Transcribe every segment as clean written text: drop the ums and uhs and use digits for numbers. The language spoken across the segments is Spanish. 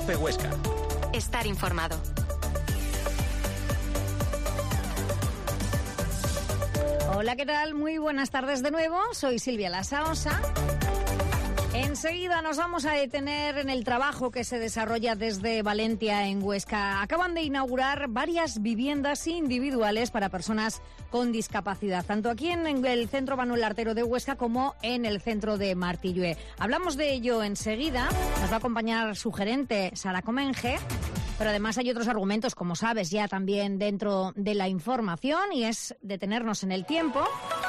COPE Huesca. Estar informado. Hola, ¿qué tal? Muy buenas tardes de nuevo. Soy Silvia Lasaosa. Enseguida nos vamos a detener en el trabajo que se desarrolla desde Valentia en Huesca. Acaban de inaugurar varias viviendas individuales para personas con discapacidad, tanto aquí en el Centro Manuel Artero de Huesca como en el centro de Martillue. Hablamos de ello enseguida. Nos va a acompañar su gerente, Sara Comenge. Pero además hay otros argumentos, como sabes, ya también dentro de la información, y es detenernos en el tiempo.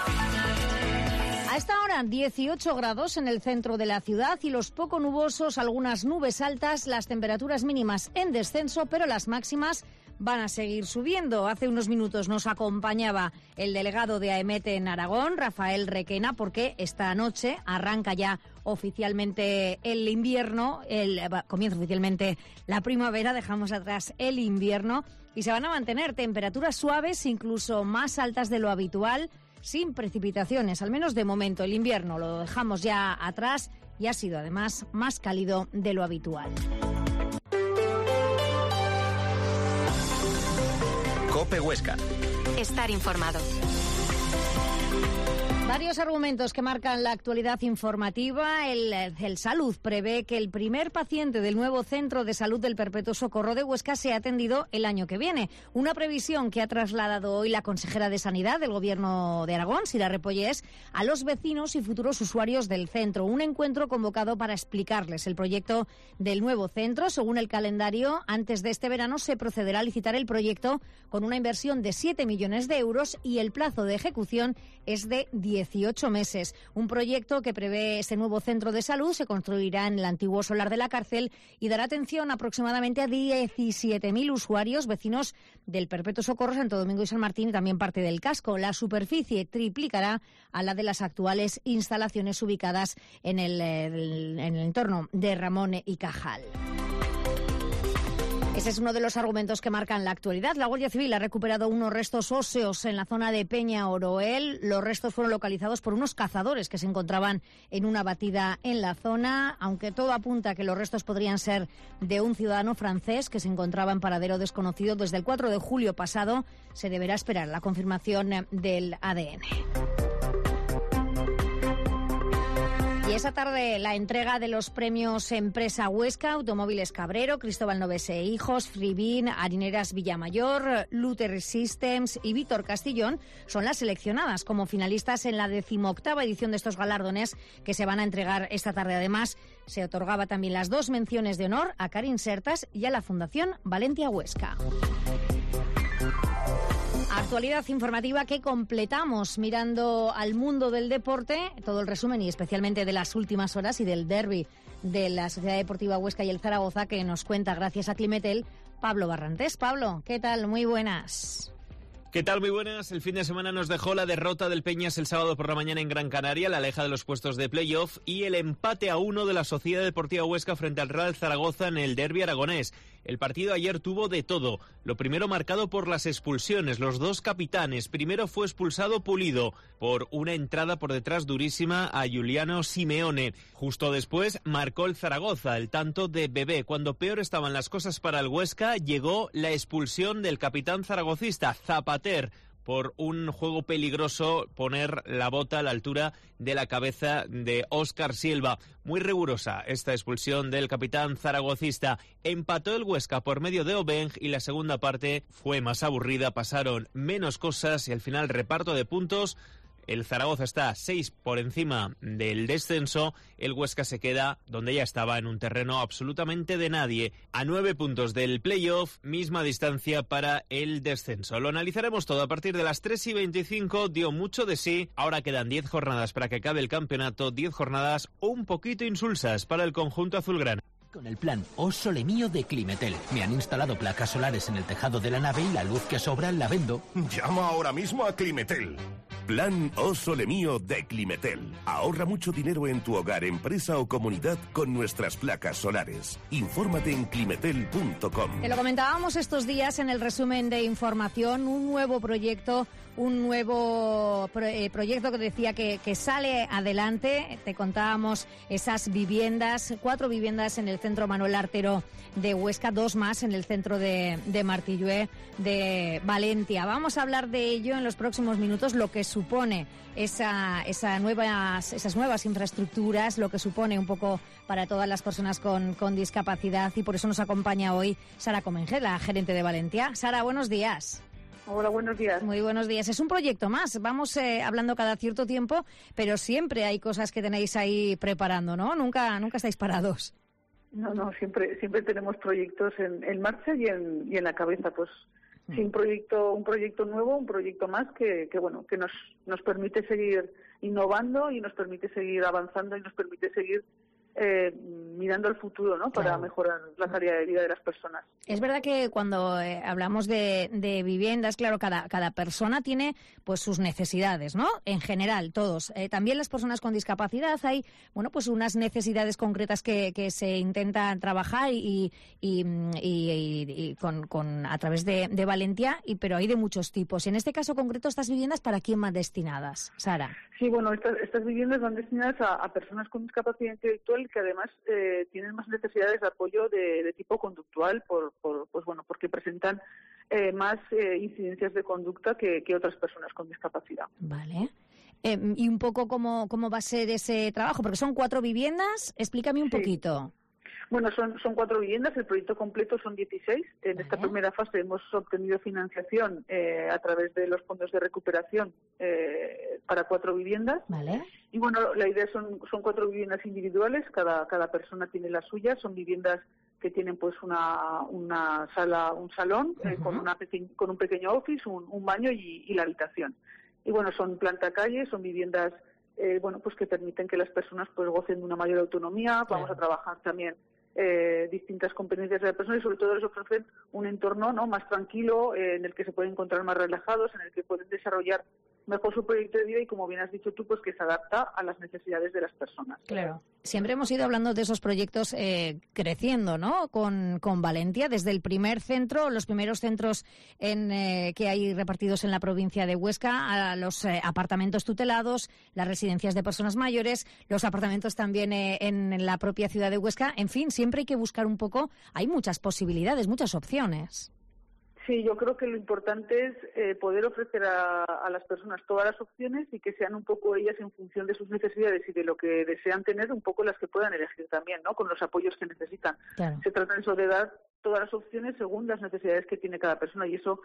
A esta hora, 18 grados en el centro de la ciudad y los poco nubosos, algunas nubes altas, las temperaturas mínimas en descenso, pero las máximas van a seguir subiendo. Hace unos minutos nos acompañaba el delegado de AEMET en Aragón, Rafael Requena, porque esta noche arranca ya oficialmente el invierno, comienza oficialmente la primavera, dejamos atrás el invierno y se van a mantener temperaturas suaves, incluso más altas de lo habitual, sin precipitaciones, al menos de momento. El invierno lo dejamos ya atrás y ha sido además más cálido de lo habitual. COPE Huesca. Estar informado. Varios argumentos que marcan la actualidad informativa. El Salud prevé que el primer paciente del nuevo Centro de Salud del Perpetuo Socorro de Huesca sea atendido el año que viene. Una previsión que ha trasladado hoy la consejera de Sanidad del Gobierno de Aragón, Sira Repollés, a los vecinos y futuros usuarios del centro. Un encuentro convocado para explicarles el proyecto del nuevo centro. Según el calendario, antes de este verano se procederá a licitar el proyecto con una inversión de 7 millones de euros y el plazo de ejecución es de 18 meses. Un proyecto que prevé este nuevo centro de salud se construirá en el antiguo solar de la cárcel y dará atención aproximadamente a 17.000 usuarios, vecinos del Perpetuo Socorro, Santo Domingo y San Martín y también parte del casco. La superficie triplicará a la de las actuales instalaciones ubicadas en el entorno de Ramón y Cajal. Ese es uno de los argumentos que marcan la actualidad. La Guardia Civil ha recuperado unos restos óseos en la zona de Peña Oroel. Los restos fueron localizados por unos cazadores que se encontraban en una batida en la zona, aunque todo apunta a que los restos podrían ser de un ciudadano francés que se encontraba en paradero desconocido desde el 4 de julio pasado. Se deberá esperar la confirmación del ADN. Y esa tarde la entrega de los premios Empresa Huesca, Automóviles Cabrero, Cristóbal Noves e Hijos, Fribin, Harineras Villamayor, Luther Systems y Víctor Castillón son las seleccionadas como finalistas en la 18ª edición de estos galardones que se van a entregar esta tarde. Además, se otorgaba también las 2 menciones de honor a Karin Sertas y a la Fundación Valentia Huesca. Actualidad informativa que completamos mirando al mundo del deporte, todo el resumen y especialmente de las últimas horas y del derbi de la Sociedad Deportiva Huesca y el Zaragoza que nos cuenta gracias a Climetel Pablo Barrantes. Pablo, ¿qué tal? Muy buenas. ¿Qué tal? Muy buenas. El fin de semana nos dejó la derrota del Peñas el sábado por la mañana en Gran Canaria, la aleja de los puestos de playoff, y el empate a 1 de la Sociedad Deportiva Huesca frente al Real Zaragoza en el derbi aragonés. El partido ayer tuvo de todo. Lo primero marcado por las expulsiones, los 2 capitanes. Primero fue expulsado Pulido por una entrada por detrás durísima a Giuliano Simeone. Justo después marcó el Zaragoza, el tanto de Bebé. Cuando peor estaban las cosas para el Huesca, llegó la expulsión del capitán zaragocista, Zapater, por un juego peligroso, poner la bota a la altura de la cabeza de Óscar Silva. Muy rigurosa esta expulsión del capitán zaragocista. Empató el Huesca por medio de Obeng y la segunda parte fue más aburrida, pasaron menos cosas y al final reparto de puntos. El Zaragoza está 6 por encima del descenso, el Huesca se queda donde ya estaba, en un terreno absolutamente de nadie, a 9 puntos del playoff, misma distancia para el descenso. Lo analizaremos todo a partir de las 3:25, dio mucho de sí, ahora quedan 10 jornadas para que acabe el campeonato, 10 jornadas un poquito insulsas para el conjunto azulgrana. Con el plan O Sole Mío de Climetel. Me han instalado placas solares en el tejado de la nave y la luz que sobra la vendo. Llama ahora mismo a Climetel. Plan O Sole Mío de Climetel. Ahorra mucho dinero en tu hogar, empresa o comunidad con nuestras placas solares. Infórmate en climetel.com. Te lo comentábamos estos días en el resumen de información, un nuevo proyecto un nuevo proyecto que decía que sale adelante. Te contábamos esas viviendas, 4 viviendas en el centro Manuel Artero de Huesca, 2 más en el centro de Martillué de Valencia. Vamos a hablar de ello en los próximos minutos, lo que supone esas nuevas infraestructuras, lo que supone un poco para todas las personas con discapacidad, y por eso nos acompaña hoy Sara Comengel, la gerente de Valencia. Sara, buenos días. Hola, buenos días. Muy buenos días. Es un proyecto más. Vamos hablando cada cierto tiempo, pero siempre hay cosas que tenéis ahí preparando, ¿no? Nunca estáis parados. No, siempre tenemos proyectos en marcha y en la cabeza, pues sí, un proyecto nuevo, un proyecto más que nos permite seguir innovando y nos permite seguir avanzando y nos permite seguir mirando al futuro, ¿no? Para mejorar la calidad de vida de las personas. Es verdad que cuando hablamos de viviendas, claro, cada persona tiene pues sus necesidades, ¿no? En general, todos. También las personas con discapacidad hay, pues unas necesidades concretas que se intentan trabajar y con a través de Valencia, pero hay de muchos tipos. En este caso concreto, estas viviendas, ¿para quién van destinadas, Sara? Sí, estas viviendas van destinadas a personas con discapacidad intelectual que además tienen más necesidades de apoyo de tipo conductual porque presentan más incidencias de conducta que otras personas con discapacidad. Vale. Y un poco cómo va a ser ese trabajo, porque son 4 viviendas. Explícame un poquito. Bueno, son 4 viviendas, el proyecto completo son 16. En esta primera fase hemos obtenido financiación a través de los fondos de recuperación para 4 viviendas. Vale. Y bueno, la idea son 4 viviendas individuales, cada persona tiene la suya, son viviendas que tienen pues una sala, un salón, con un pequeño office, un baño y la habitación. Y bueno, son planta calle, son viviendas pues que permiten que las personas pues gocen de una mayor autonomía. Claro. Vamos a trabajar también distintas competencias de la persona y sobre todo les ofrecen un entorno, ¿no?, más tranquilo, en el que se pueden encontrar más relajados, en el que pueden desarrollar mejor su proyecto de vida y, como bien has dicho tú, pues que se adapta a las necesidades de las personas. Claro. Siempre hemos ido hablando de esos proyectos creciendo, ¿no?, con Valencia, desde el primer centro, los primeros centros que hay repartidos en la provincia de Huesca, a los apartamentos tutelados, las residencias de personas mayores, los apartamentos también en la propia ciudad de Huesca. En fin, siempre hay que buscar un poco, hay muchas posibilidades, muchas opciones. Sí, yo creo que lo importante es poder ofrecer a las personas todas las opciones y que sean un poco ellas, en función de sus necesidades y de lo que desean tener, un poco las que puedan elegir también, ¿no?, con los apoyos que necesitan. Claro. Se trata eso de dar todas las opciones según las necesidades que tiene cada persona, y eso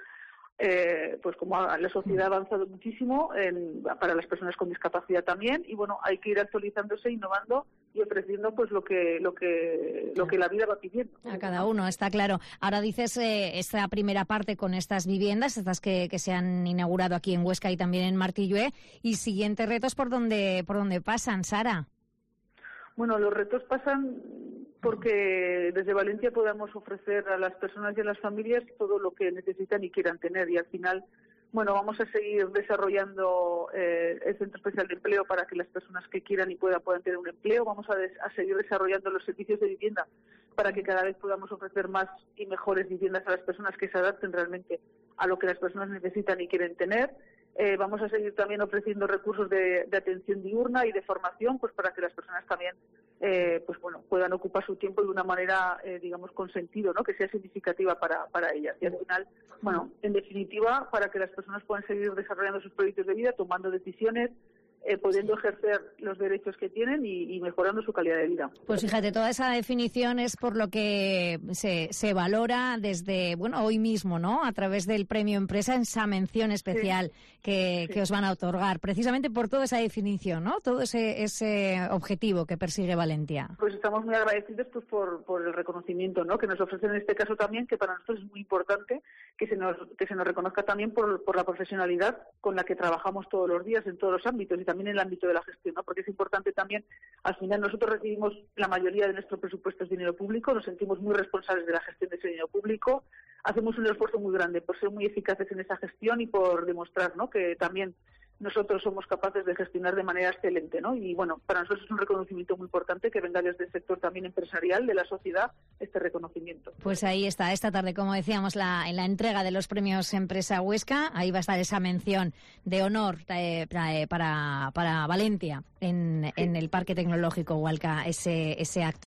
pues como la sociedad ha avanzado muchísimo para las personas con discapacidad también, y bueno, hay que ir actualizándose, innovando y ofreciendo pues lo que la vida va pidiendo. A cada uno, está claro. Ahora dices esta primera parte con estas viviendas, estas que se han inaugurado aquí en Huesca y también en Martillué, y siguientes retos por dónde pasan, Sara. Bueno, los retos pasan porque desde Valencia podamos ofrecer a las personas y a las familias todo lo que necesitan y quieran tener, y al final, bueno, vamos a seguir desarrollando el Centro Especial de Empleo para que las personas que quieran y puedan tener un empleo. Vamos a seguir desarrollando los servicios de vivienda para que cada vez podamos ofrecer más y mejores viviendas a las personas que se adapten realmente a lo que las personas necesitan y quieren tener. Vamos a seguir también ofreciendo recursos de atención diurna y de formación, pues para que las personas también puedan ocupar su tiempo de una manera, con sentido, ¿no?, que sea significativa para ellas. Y al final, en definitiva, para que las personas puedan seguir desarrollando sus proyectos de vida, tomando decisiones, pudiendo ejercer los derechos que tienen y mejorando su calidad de vida. Pues fíjate, toda esa definición es por lo que se valora desde, hoy mismo, ¿no?, a través del Premio Empresa, en esa mención especial que os van a otorgar, precisamente por toda esa definición, ¿no?, todo ese objetivo que persigue Valencia. Pues estamos muy agradecidos pues por el reconocimiento, ¿no?, que nos ofrecen en este caso también, que para nosotros es muy importante que se nos reconozca también por la profesionalidad con la que trabajamos todos los días en todos los ámbitos, y también en el ámbito de la gestión, ¿no?, porque es importante también. Al final nosotros recibimos la mayoría de nuestro presupuesto es dinero público, nos sentimos muy responsables de la gestión de ese dinero público, hacemos un esfuerzo muy grande por ser muy eficaces en esa gestión y por demostrar, ¿no?, que también nosotros somos capaces de gestionar de manera excelente, ¿no? Y bueno, para nosotros es un reconocimiento muy importante que venga desde el sector también empresarial de la sociedad este reconocimiento. Pues ahí está, esta tarde, como decíamos, en la entrega de los premios Empresa Huesca, ahí va a estar esa mención de honor para Valencia en el Parque Tecnológico Hualca, ese acto.